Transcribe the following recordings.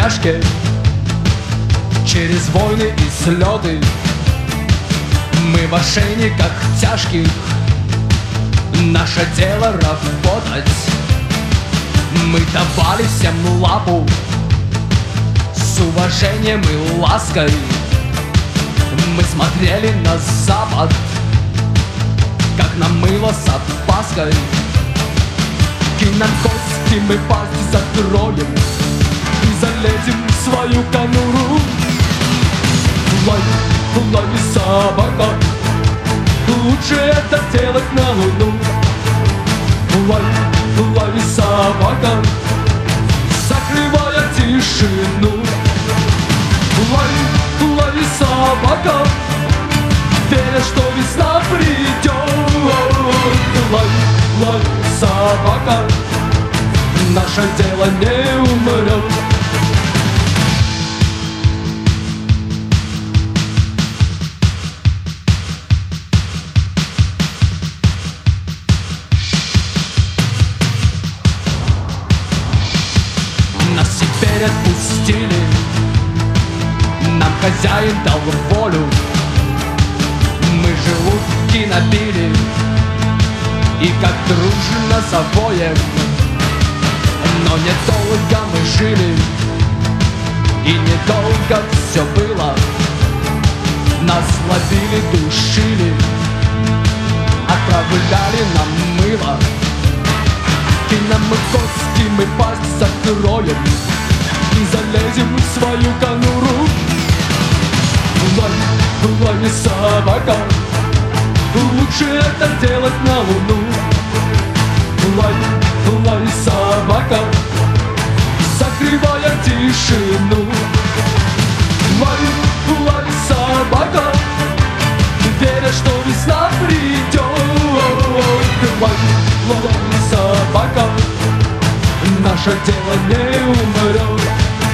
упряжке, через войны и слеты. Мы в ошейниках тяжких, наше дело работать. Мы давали всем лапу с уважением и лаской. Мы смотрели на запад, как на мыло с опаской. Кинь нам кости, мы пасти закроем и залезем в свою конуру. Лови, лови, собака, лучше это делать на луну. Лови, лови, собака, закрывая тишину. Лови, лови, собака, веря, что весна придет. Лови, лови, собака, наше дело не умрет. Нас теперь отпустили, нам хозяин дал волю. Мы желудки набили и как дружно завоем. Но недолго мы жили, и недолго все было. Нас ловили, душили, отправляли нам мыло. Кинь нам мы кости, мы пасть закроем и залезем в свою конуру. Лови, лови, собака, лучше это делать на луну. Лови, лови, собака, закрывая тишину. Лови, лови, собака, веря, что весна придет. Лови, лови, собака, наше дело не умрет.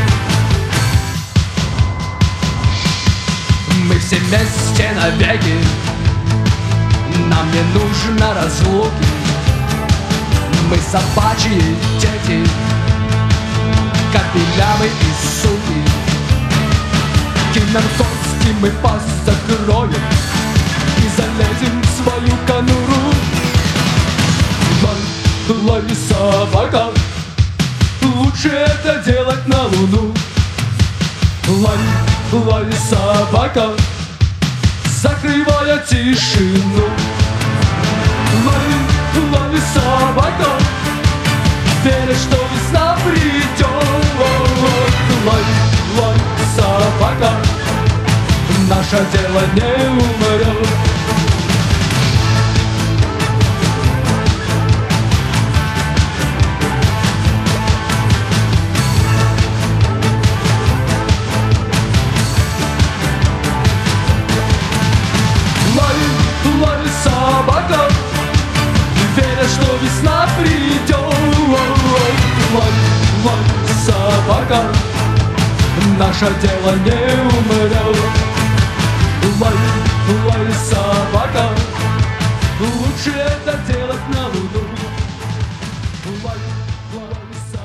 Мы все вместе навеки, нам не нужно разлуки. Мы собачьи дети, капеллявы и суки. Кинь нам кости, мы пасть закроем и залезем в свою конуру. Лови, лови, собака, лучше это делать на луну. Лови, лови, собака, закрывая тишину. Лови, лови, собака, веря, что весна придет. Лови, лови, собака, наше дело не умрет. Лови, собака, веря, что весна придет. Лови, лови, собака, наше дело не умрет. Лови, лови, собака, лучше это делать на луну. Лови, лови, собака.